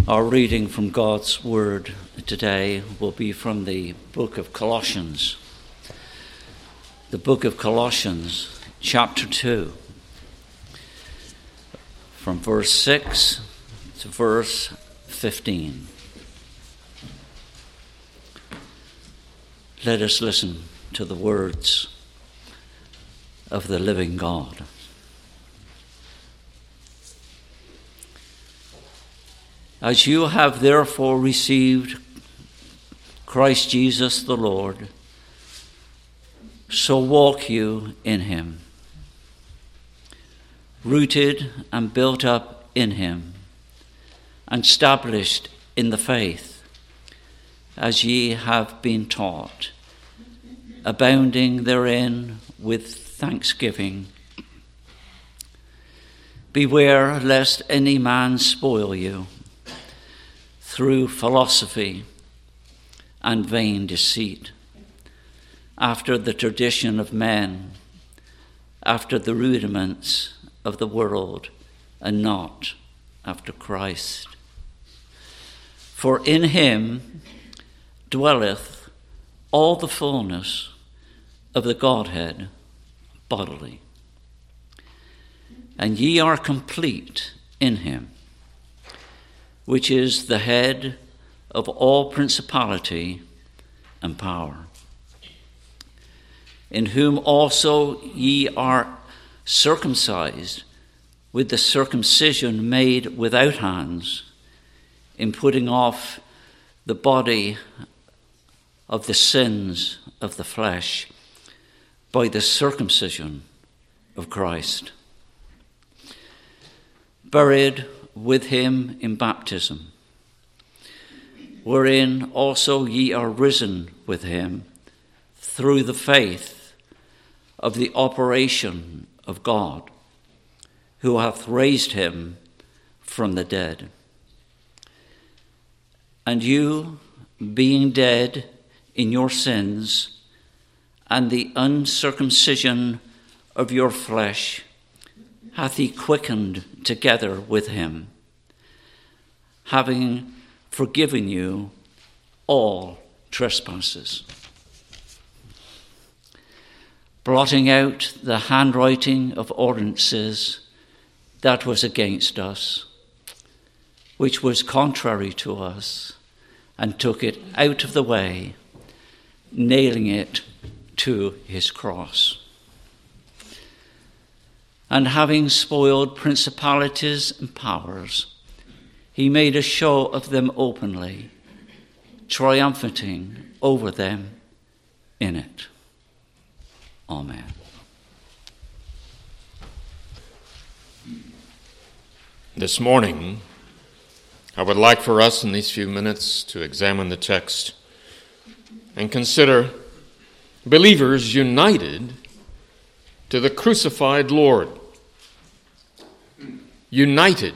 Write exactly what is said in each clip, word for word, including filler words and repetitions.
Our reading from God's Word today will be from the book of Colossians. The book of Colossians, chapter two, from verse six to verse fifteen. Let us listen to the words of the living God. As you have therefore received Christ Jesus the Lord, so walk you in him, rooted and built up in him, and established in the faith, as ye have been taught, abounding therein with thanksgiving. Beware lest any man spoil you through philosophy and vain deceit, after the tradition of men, after the rudiments of the world, and not after Christ. For in him dwelleth all the fullness of the Godhead bodily, and ye are complete in him, which is the head of all principality and power, in whom also ye are circumcised with the circumcision made without hands, in putting off the body of the sins of the flesh by the circumcision of Christ, buried with him in baptism, wherein also ye are risen with him through the faith of the operation of God, who hath raised him from the dead. And you, being dead in your sins and the uncircumcision of your flesh, hath he quickened together with him, having forgiven you all trespasses, blotting out the handwriting of ordinances that was against us, which was contrary to us, and took it out of the way, nailing it to his cross. And having spoiled principalities and powers, he made a show of them openly, triumphing over them in it. Amen. This morning, I would like for us in these few minutes to examine the text and consider believers united to the crucified Lord. United.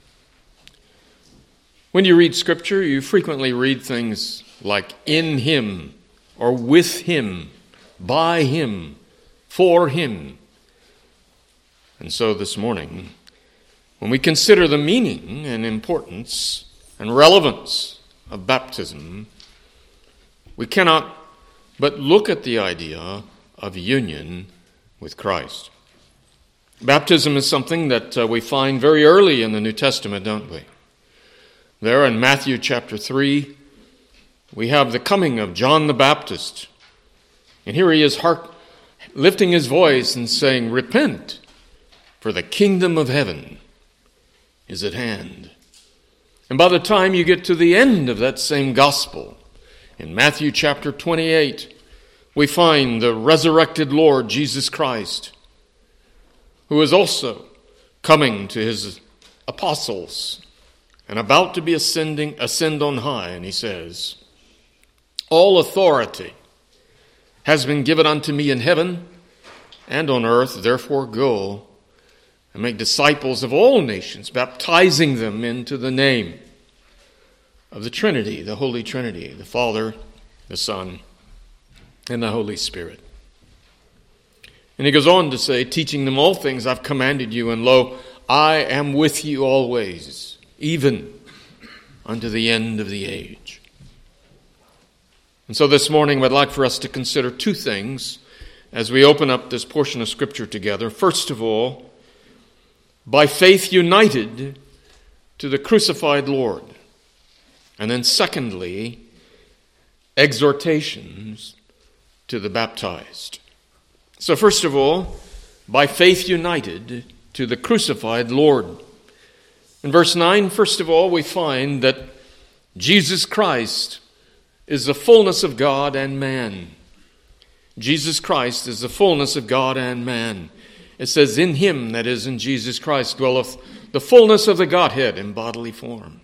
When you read Scripture, you frequently read things like in him, or with him, by him, for him. And so this morning, when we consider the meaning and importance and relevance of baptism, we cannot but look at the idea of union with Christ. Baptism is something that uh, we find very early in the New Testament, don't we? There in Matthew chapter three, we have the coming of John the Baptist. And here he is hark, lifting his voice and saying, "Repent, for the kingdom of heaven is at hand." And by the time you get to the end of that same gospel, in Matthew chapter twenty-eight, we find the resurrected Lord Jesus Christ, who is also coming to his apostles and about to be ascending, ascend on high. And he says, "All authority has been given unto me in heaven and on earth. Therefore go and make disciples of all nations, baptizing them into the name of the Trinity, the Holy Trinity, the Father, the Son, and the Holy Spirit." And he goes on to say, "Teaching them all things I've commanded you, and lo, I am with you always, even unto the end of the age. And so this morning I'd like for us to consider two things as we open up this portion of Scripture together. First of all, by faith united to the crucified Lord. And then secondly, exhortations to the baptized. So first of all, by faith united to the crucified Lord. In verse nine, first of all, we find that Jesus Christ is the fullness of God and man. Jesus Christ is the fullness of God and man. It says, in him, that is, in Jesus Christ, dwelleth the fullness of the Godhead in bodily form.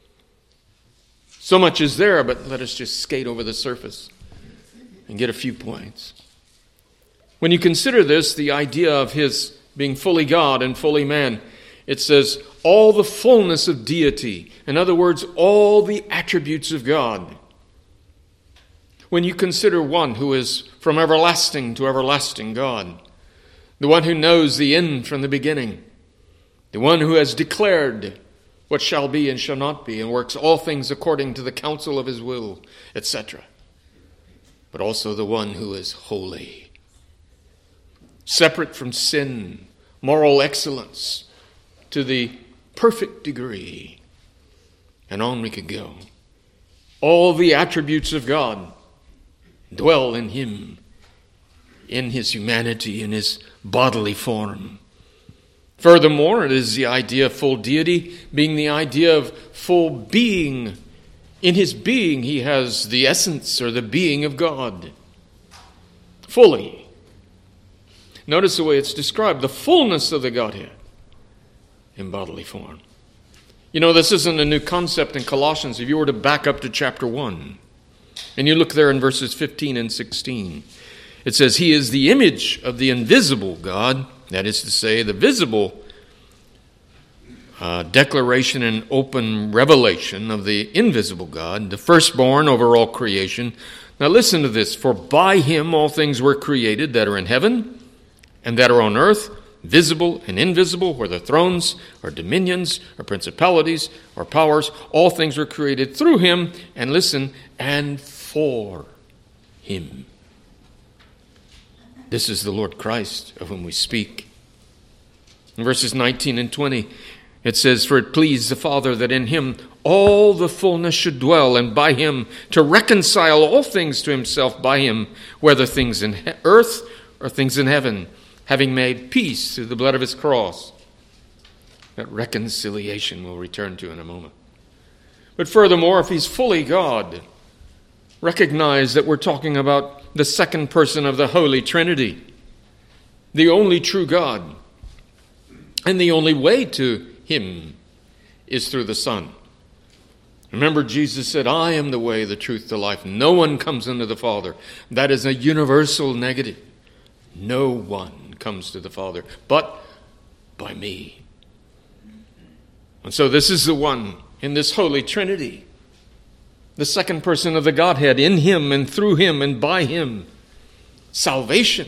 So much is there, but let us just skate over the surface and get a few points. When you consider this, the idea of his being fully God and fully man, it says, all the fullness of deity. In other words, all the attributes of God. When you consider one who is from everlasting to everlasting God, the one who knows the end from the beginning, the one who has declared what shall be and shall not be, and works all things according to the counsel of his will, et cetera. But also the one who is holy, separate from sin, moral excellence, to the perfect degree. And on we could go. All the attributes of God dwell in him, in his humanity, in his bodily form. Furthermore, it is the idea of full deity being the idea of full being. In his being, he has the essence or the being of God. Fully. Notice the way it's described, the fullness of the Godhead in bodily form. You know, this isn't a new concept in Colossians. If you were to back up to chapter one, and you look there in verses fifteen and sixteen, it says, he is the image of the invisible God, that is to say, the visible uh, declaration and open revelation of the invisible God, the firstborn over all creation. Now listen to this, for by him all things were created that are in heaven and that are on earth, visible and invisible, whether thrones or dominions or principalities or powers, all things were created through him, and listen, and for him. This is the Lord Christ of whom we speak. In verses nineteen and twenty, it says, for it pleased the Father that in him all the fullness should dwell, and by him to reconcile all things to himself by him, whether things in he- earth or things in heaven, having made peace through the blood of his cross. That reconciliation we'll return to in a moment. But furthermore, if he's fully God, recognize that we're talking about the second person of the Holy Trinity, the only true God. And the only way to him is through the Son. Remember, Jesus said, I am the way, the truth, the life. No one comes unto the Father. That is a universal negative. No one comes to the Father but by me. And so this is the one in this Holy Trinity, the second person of the Godhead, in him and through him and by him, salvation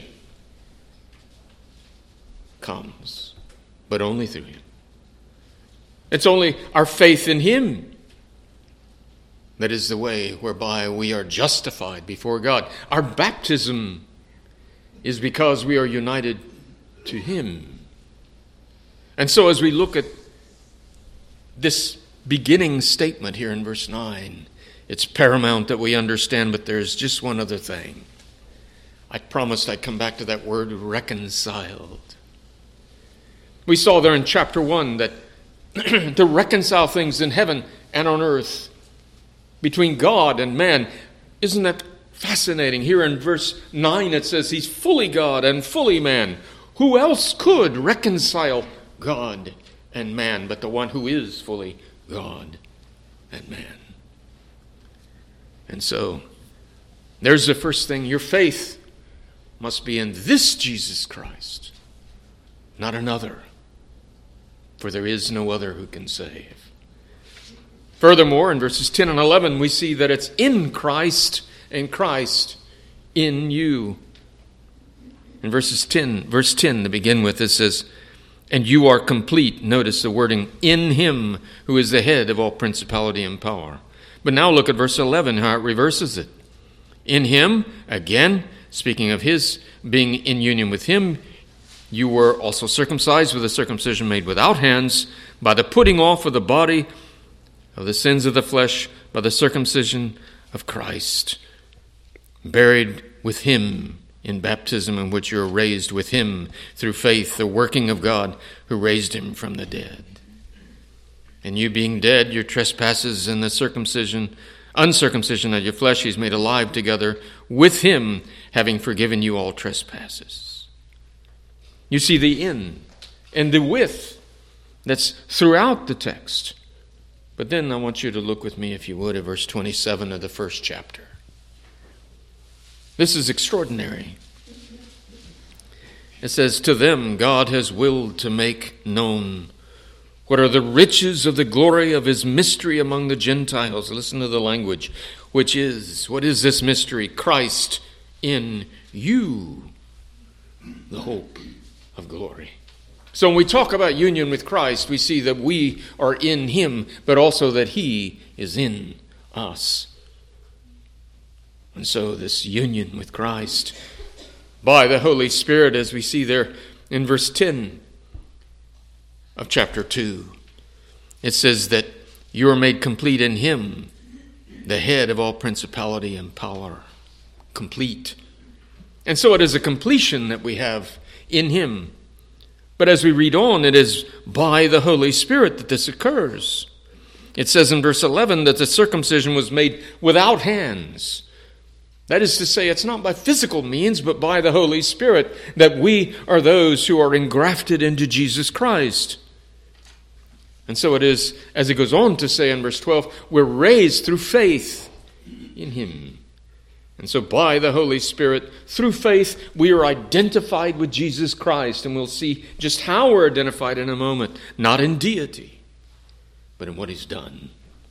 comes, but only through him. It's only our faith in him that is the way whereby we are justified before God. Our baptism is because we are united to him. And so as we look at this beginning statement here in verse nine, it's paramount that we understand, but there's just one other thing. I promised I'd come back to that word, reconciled. We saw there in chapter one that to reconcile things in heaven and on earth between God and man. Isn't that fascinating? Here in verse nine it says he's fully God and fully man. Who else could reconcile God and man but the one who is fully God and man? And so, there's the first thing. Your faith must be in this Jesus Christ, not another. For there is no other who can save. Furthermore, in verses ten and eleven, we see that it's in Christ and Christ in you. In verses ten, verse ten to begin with, it says, And you are complete. Notice the wording, in him who is the head of all principality and power. But now look at verse eleven, how it reverses it. In him, again, speaking of his being in union with him, you were also circumcised with a circumcision made without hands, by the putting off of the body of the sins of the flesh, by the circumcision of Christ, buried with him in baptism, in which you are raised with him through faith, the working of God who raised him from the dead. And you being dead, your trespasses and the circumcision, uncircumcision of your flesh, he's made alive together with him, having forgiven you all trespasses. You see the in and the with that's throughout the text. But then I want you to look with me, if you would, at verse twenty-seven of the first chapter. This is extraordinary. It says, to them God has willed to make known what are the riches of the glory of his mystery among the Gentiles. Listen to the language, which is, what is this mystery? Christ in you, the hope of glory. So when we talk about union with Christ, we see that we are in him, but also that he is in us. And so this union with Christ by the Holy Spirit, as we see there in verse ten of chapter two, it says that you are made complete in him, the head of all principality and power. Complete. And so it is a completion that we have in him. But as we read on, it is by the Holy Spirit that this occurs. It says in verse eleven that the circumcision was made without hands. That is to say, it's not by physical means, but by the Holy Spirit that we are those who are engrafted into Jesus Christ. And so it is, as it goes on to say in verse twelve, we're raised through faith in him. And so by the Holy Spirit, through faith, we are identified with Jesus Christ. And we'll see just how we're identified in a moment. Not in deity, but in what he's done.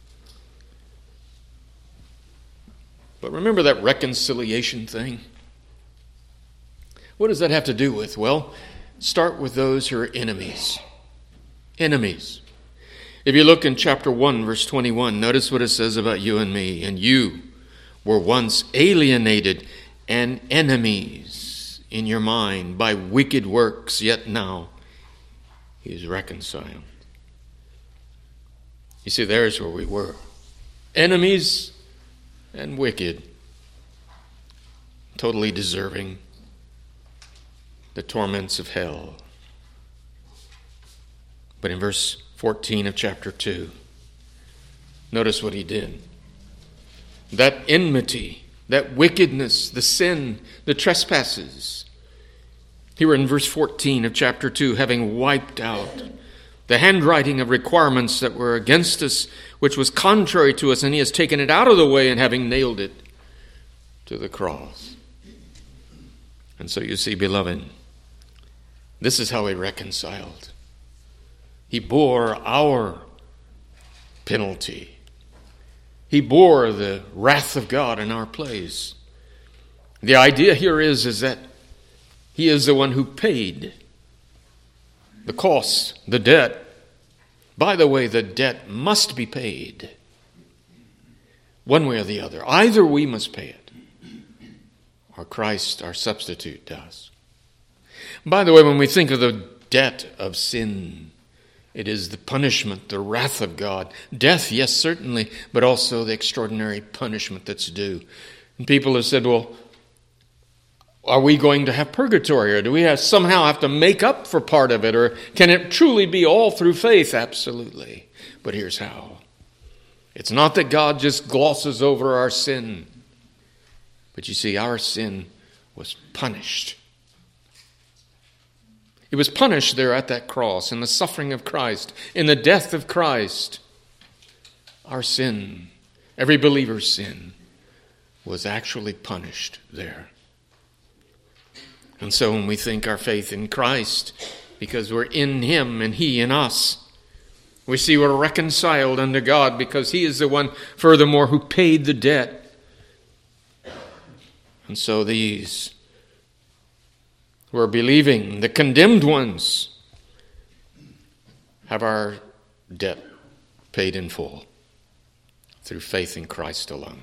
But remember that reconciliation thing? What does that have to do with? Well, start with those who are enemies. Enemies. If you look in chapter one, verse twenty-one, notice what it says about you and me. And you were once alienated and enemies in your mind by wicked works, yet now he is reconciled. You see, there's where we were. Enemies and wicked, totally deserving the torments of hell. But in verse fourteen of chapter two, notice what he did. That enmity, that wickedness, the sin, the trespasses. Here in verse fourteen of chapter two, having wiped out the handwriting of requirements that were against us, which was contrary to us, and he has taken it out of the way, and having nailed it to the cross. And so you see, beloved, this is how he reconciled. He bore our penalty. He bore the wrath of God in our place. The idea here is, is that he is the one who paid the cost, the debt. By the way, the debt must be paid. One way or the other. Either we must pay it, or Christ, our substitute, does. By the way, when we think of the debt of sin, it is the punishment, the wrath of God. Death, yes, certainly, but also the extraordinary punishment that's due. And people have said, well, are we going to have purgatory, or do we have, somehow have to make up for part of it, or can it truly be all through faith? Absolutely. But here's how. It's not that God just glosses over our sin, but you see, our sin was punished. It was punished there at that cross, in the suffering of Christ, in the death of Christ. Our sin, every believer's sin, was actually punished there. And so when we think our faith in Christ, because we're in him and he in us, we see we're reconciled unto God because he is the one, furthermore, who paid the debt. And so these who are believing, the condemned ones, have our debt paid in full through faith in Christ alone.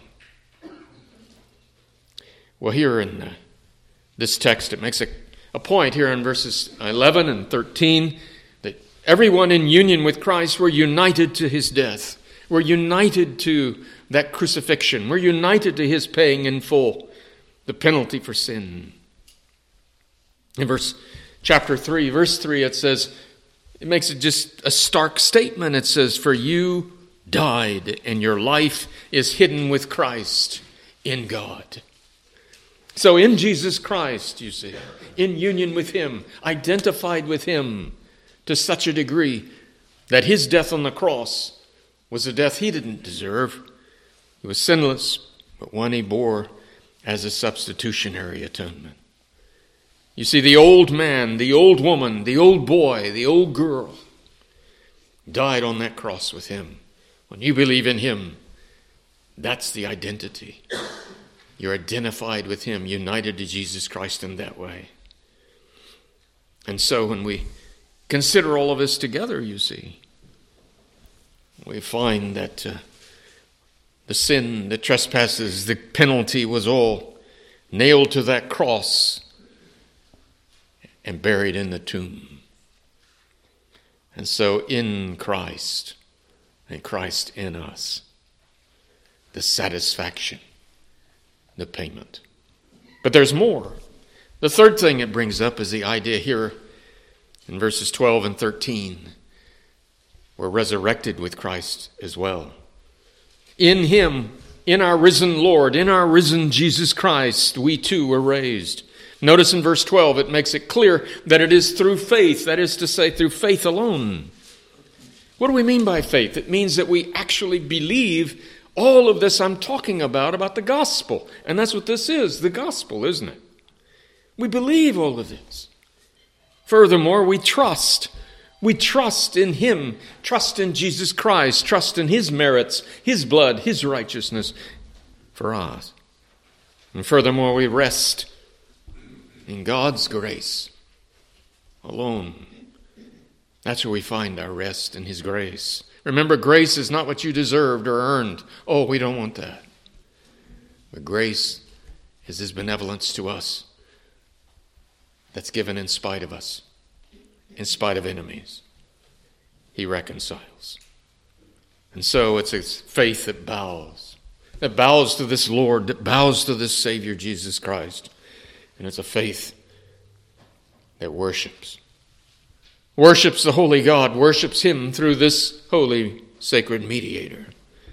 Well, here in uh, this text, it makes a, a point here in verses eleven and thirteen that everyone in union with Christ were united to his death. We're united to that crucifixion. We're united to his paying in full the penalty for sin. In verse chapter three, verse three, it says, it makes it just a stark statement. It says, for you died, and your life is hidden with Christ in God. So in Jesus Christ, you see, in union with him, identified with him to such a degree that his death on the cross was a death he didn't deserve. He was sinless, but one he bore as a substitutionary atonement. You see, the old man, the old woman, the old boy, the old girl died on that cross with him. When you believe in him, that's the identity. You're identified with him, united to Jesus Christ in that way. And so when we consider all of this together, you see, we find that uh, the sin, the trespasses, the penalty was all nailed to that cross and buried in the tomb. And so in Christ, and Christ in us, the satisfaction, the payment. But there's more. The third thing it brings up is the idea here in verses twelve and thirteen. We're resurrected with Christ as well. In him, in our risen Lord, in our risen Jesus Christ, we too were raised. Notice in verse twelve, it makes it clear that it is through faith, that is to say, through faith alone. What do we mean by faith? It means that we actually believe all of this I'm talking about, about the gospel. And that's what this is, the gospel, isn't it? We believe all of this. Furthermore, we trust. We trust in him, trust in Jesus Christ, trust in his merits, his blood, his righteousness for us. And furthermore, we rest in God's grace alone. That's where we find our rest in his grace. Remember, grace is not what you deserved or earned. Oh, we don't want that. But grace is his benevolence to us that's given in spite of us, in spite of enemies. He reconciles. And so it's a faith that bows, that bows to this Lord, that bows to this Savior, Jesus Christ. And it's a faith that worships. Worships the holy God, worships him through this holy, sacred mediator.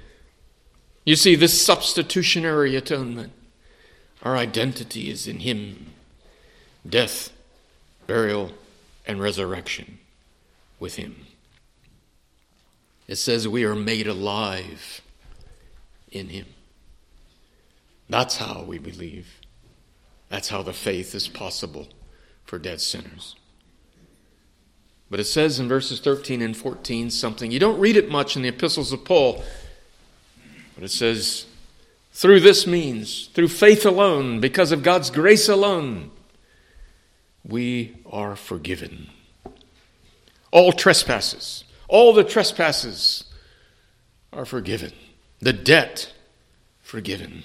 You see, this substitutionary atonement, our identity is in him. Death, burial, and resurrection with him. It says we are made alive in him. That's how we believe. That's how the faith is possible for dead sinners. But it says in verses thirteen and fourteen something. You don't read it much in the epistles of Paul. But it says, through this means, through faith alone, because of God's grace alone, we are forgiven. All trespasses, all the trespasses are forgiven. The debt forgiven.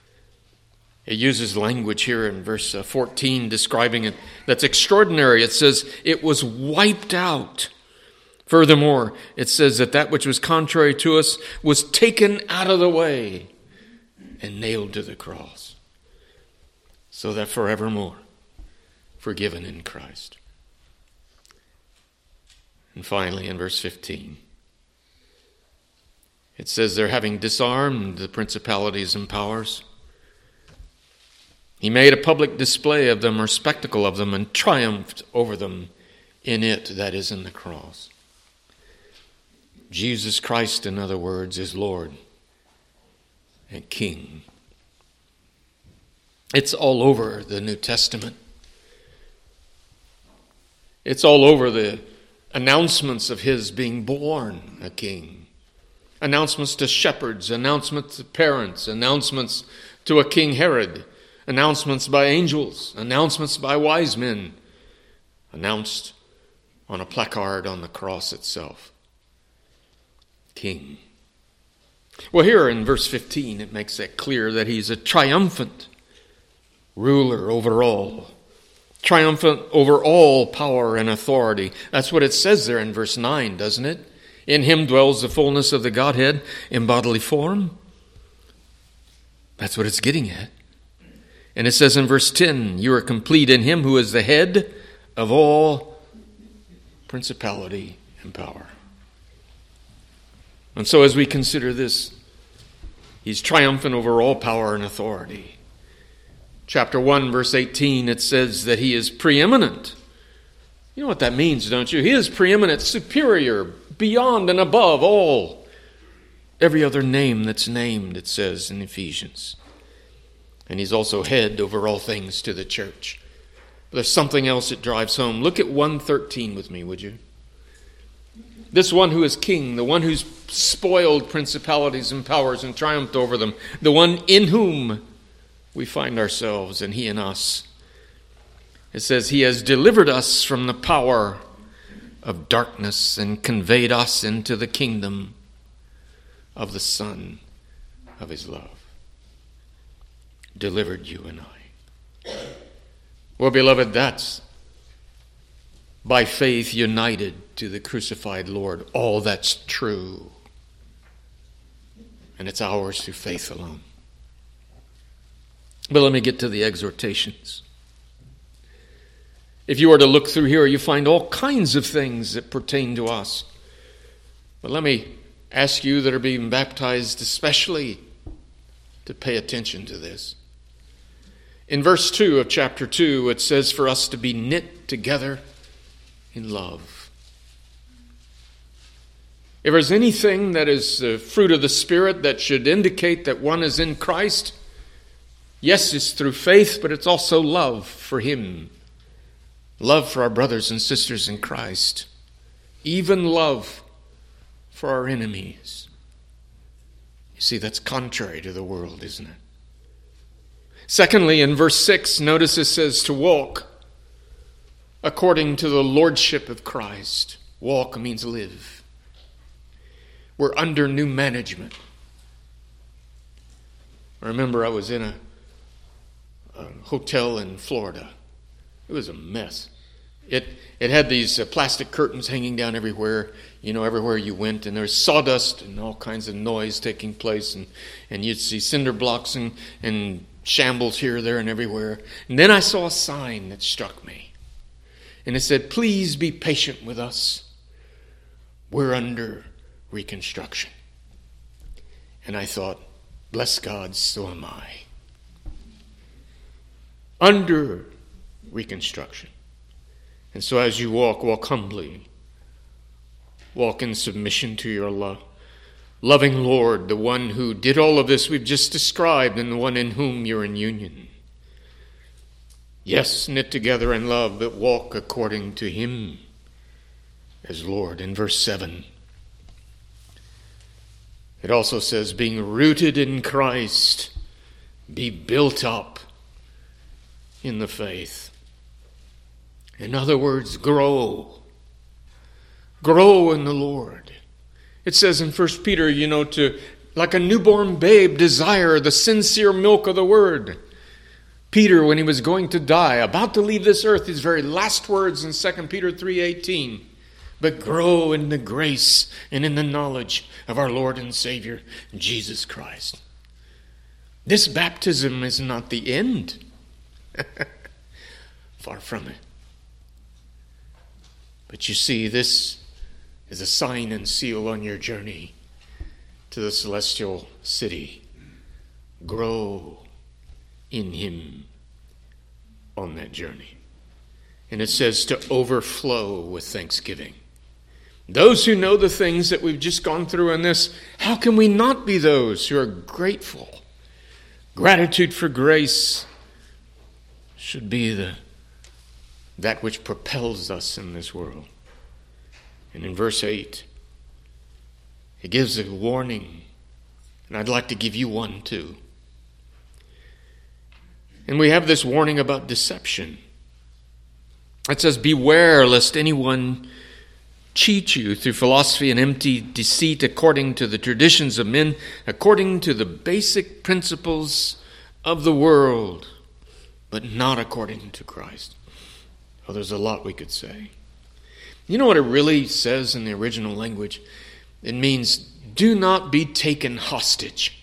It uses language here in verse fourteen describing it that's extraordinary. It says it was wiped out. Furthermore, it says that that which was contrary to us was taken out of the way and nailed to the cross. So that forevermore, forgiven in Christ. And finally, in verse fifteen, it says they're having disarmed the principalities and powers. He made a public display of them or spectacle of them and triumphed over them in it, that is in the cross. Jesus Christ, in other words, is Lord and King. It's all over the New Testament. It's all over the announcements of his being born a king. Announcements to shepherds, announcements to parents, announcements to a King Herod, announcements by angels, announcements by wise men, announced on a placard on the cross itself. King. Well, here in verse fifteen, it makes that clear that he's a triumphant ruler over all. Triumphant over all power and authority. That's what it says there in verse nine, doesn't it? In him dwells the fullness of the Godhead in bodily form. That's what it's getting at. And it says in verse ten, you are complete in him who is the head of all principality and power. And so as we consider this, he's triumphant over all power and authority. Chapter one, verse eighteen, it says that he is preeminent. You know what that means, don't you? He is preeminent, superior, beyond and above all. Every other name that's named, it says in Ephesians. And he's also head over all things to the church. But there's something else that drives home. Look at one thirteen with me, would you? This one who is king, the one who's spoiled principalities and powers and triumphed over them, the one in whom we find ourselves, and he in us. It says, he has delivered us from the power of darkness and conveyed us into the kingdom of the Son of his love. Delivered you and I. Well, beloved, that's by faith united to the crucified Lord. All that's true. And it's ours through faith alone. But let me get to the exhortations. If you were to look through here, you find all kinds of things that pertain to us. But let me ask you that are being baptized especially to pay attention to this. In verse two of chapter two, it says for us to be knit together in love. If there's anything that is the fruit of the Spirit that should indicate that one is in Christ, yes, it's through faith, but it's also love for him. Love for our brothers and sisters in Christ. Even love for our enemies. You see, that's contrary to the world, isn't it? Secondly, in verse six, notice it says to walk according to the lordship of Christ. Walk means live. We're under new management. I remember I was in a, a hotel in Florida. It was a mess. It it had these uh, plastic curtains hanging down everywhere, you know, everywhere you went, and there was sawdust and all kinds of noise taking place, and, and you'd see cinder blocks and, and shambles here, there, and everywhere. And then I saw a sign that struck me, and it said, "Please be patient with us. We're under reconstruction." And I thought, bless God, so am I. Under reconstruction. And so as you walk, walk humbly. Walk in submission to your lo- loving Lord, the one who did all of this we've just described, and the one in whom you're in union. Yes, knit together in love, but walk according to him as Lord. In verse seven, it also says, being rooted in Christ, be built up in the faith. In other words, grow. Grow in the Lord. It says in First Peter, you know, to, like a newborn babe, desire the sincere milk of the word. Peter, when he was going to die, about to leave this earth, his very last words in Second Peter three eighteen, but grow in the grace and in the knowledge of our Lord and Savior, Jesus Christ. This baptism is not the end. Far from it. But you see, this is a sign and seal on your journey to the celestial city. Grow in him on that journey. And it says to overflow with thanksgiving. Those who know the things that we've just gone through in this, how can we not be those who are grateful? Gratitude for grace should be the that which propels us in this world. And in verse eight, he gives a warning, and I'd like to give you one too. And we have this warning about deception. It says, beware lest anyone cheat you through philosophy and empty deceit according to the traditions of men, according to the basic principles of the world, but not according to Christ. Oh, there's a lot we could say. You know what it really says in the original language? It means, do not be taken hostage.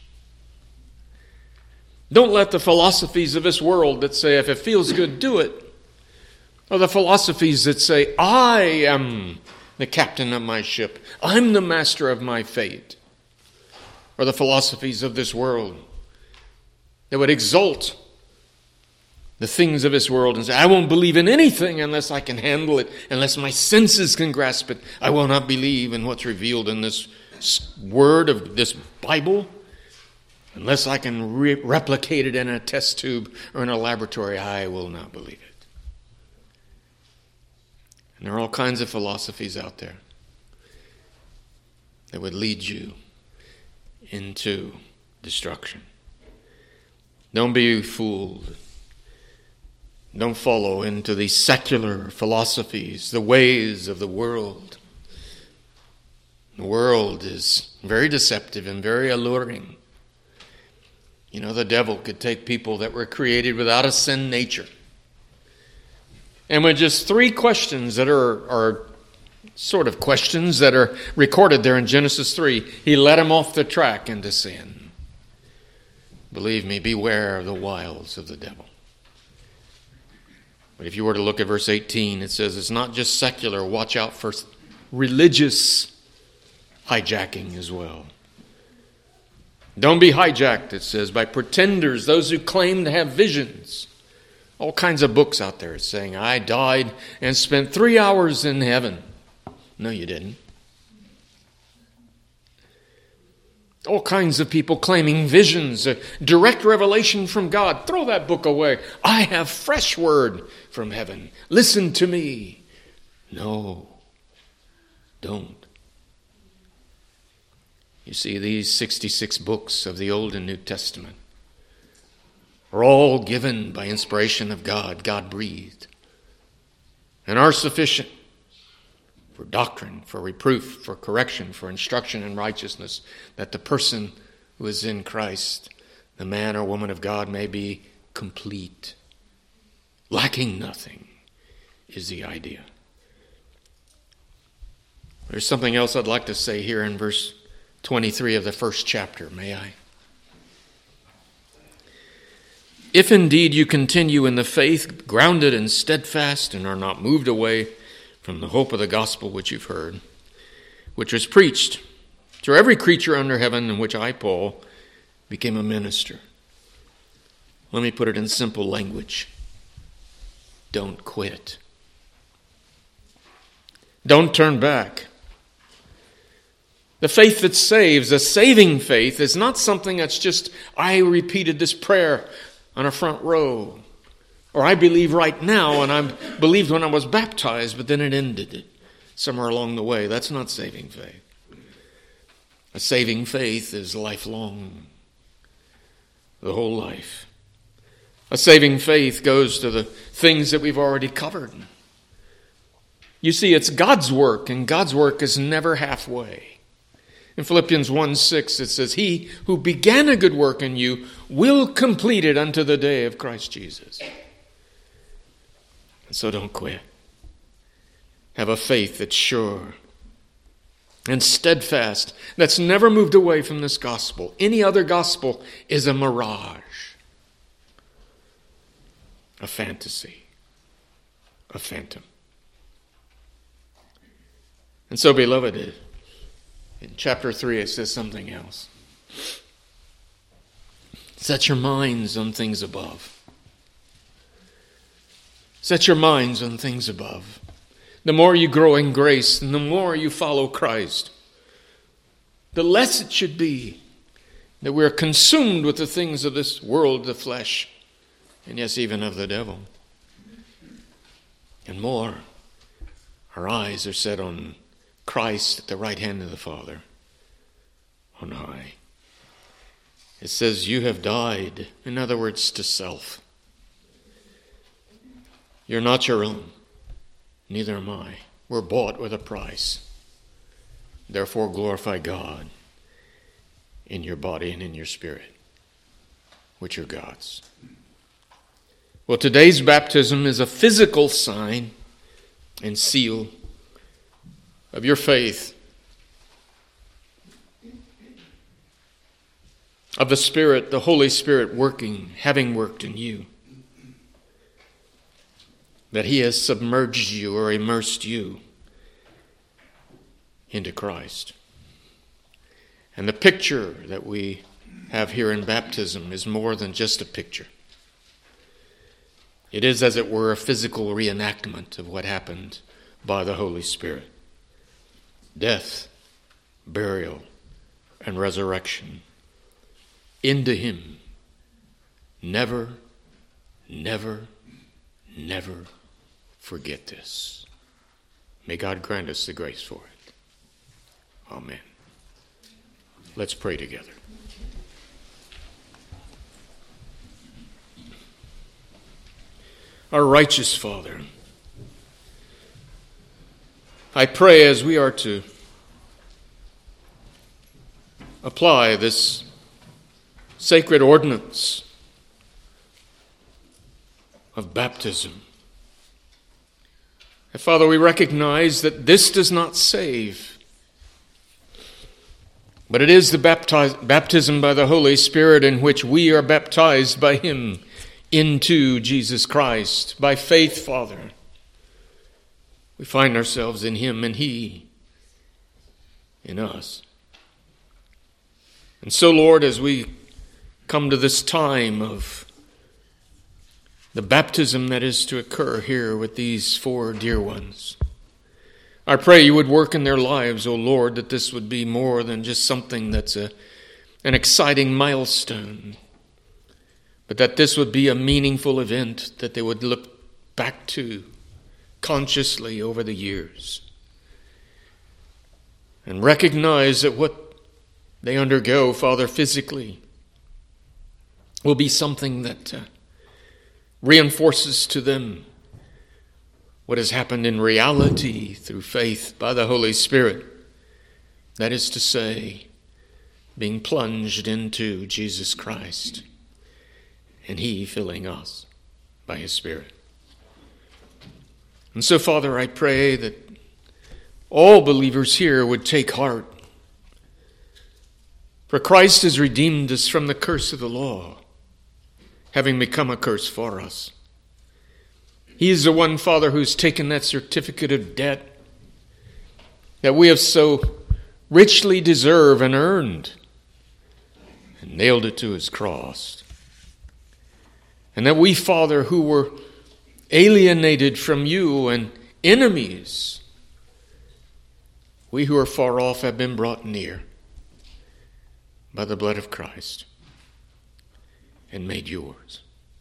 Don't let the philosophies of this world that say, if it feels good, do it. Or the philosophies that say, I am the captain of my ship. I'm the master of my fate. Or the philosophies of this world that would exalt the things of this world and say, I won't believe in anything unless I can handle it, unless my senses can grasp it. I will not believe in what's revealed in this word of this Bible unless I can re- replicate it in a test tube or in a laboratory. I will not believe it. And there are all kinds of philosophies out there that would lead you into destruction. Don't be fooled. Don't follow into these secular philosophies, the ways of the world. The world is very deceptive and very alluring. You know, the devil could take people that were created without a sin nature, and with just three questions that are, are sort of questions that are recorded there in Genesis three, he led them off the track into sin. Believe me, beware of the wiles of the devil. But if you were to look at verse eighteen, it says it's not just secular. Watch out for religious hijacking as well. Don't be hijacked, it says, by pretenders, those who claim to have visions. All kinds of books out there saying, I died and spent three hours in heaven. No, you didn't. All kinds of people claiming visions, a direct revelation from God. Throw that book away. I have fresh word from heaven. Listen to me. No, don't. You see, these sixty-six books of the Old and New Testament are all given by inspiration of God, God-breathed, and are sufficient for doctrine, for reproof, for correction, for instruction in righteousness, that the person who is in Christ, the man or woman of God, may be complete, lacking nothing, is the idea. There's something else I'd like to say here in verse twenty-three of the first chapter, may I? If indeed you continue in the faith, grounded and steadfast, and are not moved away from the hope of the gospel which you've heard, which was preached to every creature under heaven, in which I, Paul, became a minister. Let me put it in simple language. Don't quit. Don't turn back. The faith that saves, a saving faith, is not something that's just, I repeated this prayer on a front row, or I believe right now, and I believed when I was baptized, but then it ended it somewhere along the way. That's not saving faith. A saving faith is lifelong, the whole life. A saving faith goes to the things that we've already covered. You see, it's God's work, and God's work is never halfway. In Philippians one six, it says, He who began a good work in you will complete it unto the day of Christ Jesus. And so don't quit. Have a faith that's sure and steadfast, that's never moved away from this gospel. Any other gospel is a mirage, a fantasy, a phantom. And so, beloved, in chapter three, it says something else. Set your minds on things above. Set your minds on things above. The more you grow in grace, and the more you follow Christ, the less it should be that we're consumed with the things of this world, the flesh, and yes, even of the devil. And more, our eyes are set on Christ at the right hand of the Father on high. It says, you have died, in other words, to self. You're not your own. Neither am I. We're bought with a price. Therefore glorify God in your body and in your spirit, which are God's. Well, today's baptism is a physical sign and seal of your faith, of the Spirit, the Holy Spirit working, having worked in you, that He has submerged you or immersed you into Christ. And the picture that we have here in baptism is more than just a picture. It is, as it were, a physical reenactment of what happened by the Holy Spirit. Death, burial, and resurrection. Into Him. Never, never, never forget this. May God grant us the grace for it. Amen. Let's pray together. Our righteous Father, I pray as we are to apply this sacred ordinance of baptism, and Father, we recognize that this does not save, but it is the baptize, baptism by the Holy Spirit in which we are baptized by Him into Jesus Christ. By faith, Father, we find ourselves in Him and He in us. And so, Lord, as we come to this time of the baptism that is to occur here with these four dear ones, I pray you would work in their lives, O Lord, that this would be more than just something that's a, an exciting milestone, but that this would be a meaningful event that they would look back to consciously over the years and recognize that what they undergo, Father, physically will be something that uh, reinforces to them what has happened in reality through faith by the Holy Spirit. That is to say, being plunged into Jesus Christ and He filling us by His Spirit. And so, Father, I pray that all believers here would take heart. For Christ has redeemed us from the curse of the law, having become a curse for us. He is the one, Father, who's taken that certificate of debt that we have so richly deserved and earned and nailed it to His cross. And that we, Father, who were alienated from you and enemies, we who are far off have been brought near by the blood of Christ and made yours.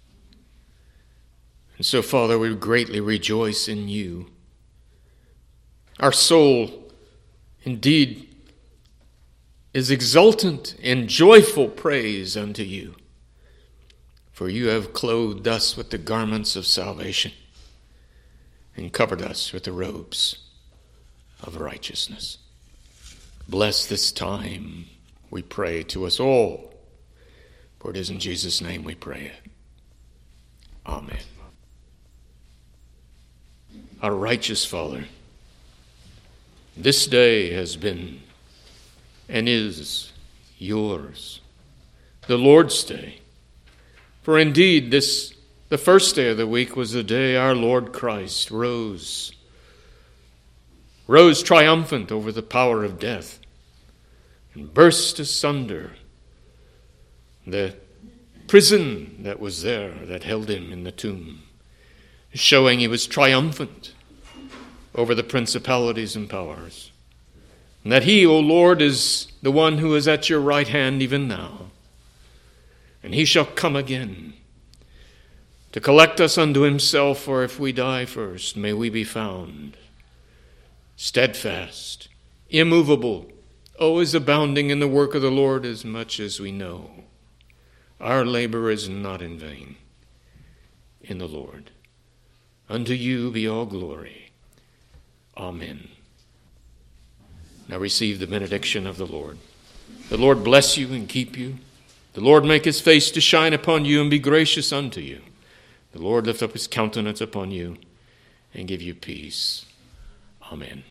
And so, Father, we greatly rejoice in you. Our soul, indeed, is exultant in joyful praise unto you. For you have clothed us with the garments of salvation and covered us with the robes of righteousness. Bless this time, we pray, to us all. For it is in Jesus' name we pray it. Amen. Our righteous Father, this day has been and is yours, the Lord's Day. For indeed, this, the first day of the week, was the day our Lord Christ rose, rose triumphant over the power of death, and burst asunder the prison that was there that held him in the tomb, showing he was triumphant over the principalities and powers, and that he, O Lord, is the one who is at your right hand even now. And he shall come again to collect us unto himself, for if we die first, may we be found steadfast, immovable, always abounding in the work of the Lord, as much as we know our labor is not in vain in the Lord. Unto you be all glory Amen. Now receive the benediction of the Lord. The Lord bless you and keep you. The Lord make his face to shine upon you and be gracious unto you. The Lord lift up his countenance upon you and give you peace. Amen.